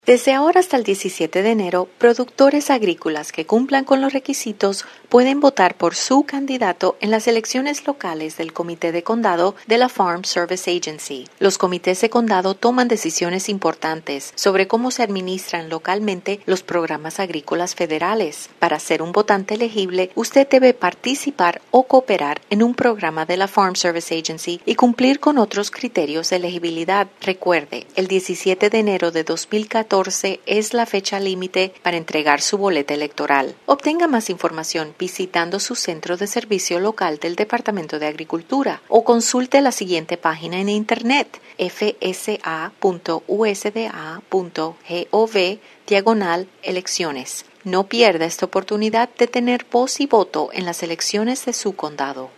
Desde ahora hasta el 17 de enero, productores agrícolas que cumplan con los requisitos pueden votar por su candidato en las elecciones locales del Comité de Condado de la Farm Service Agency. Los comités de condado toman decisiones importantes sobre cómo se administran localmente los programas agrícolas federales. Para ser un votante elegible, usted debe participar o cooperar en un programa de la Farm Service Agency y cumplir con otros criterios de elegibilidad. Recuerde, el 17 de enero de 2014 es la fecha límite para entregar su boleta electoral. Obtenga más información visitando su centro de servicio local del Departamento de Agricultura o consulte la siguiente página en internet: fsa.usda.gov/elecciones. No pierda esta oportunidad de tener voz y voto en las elecciones de su condado.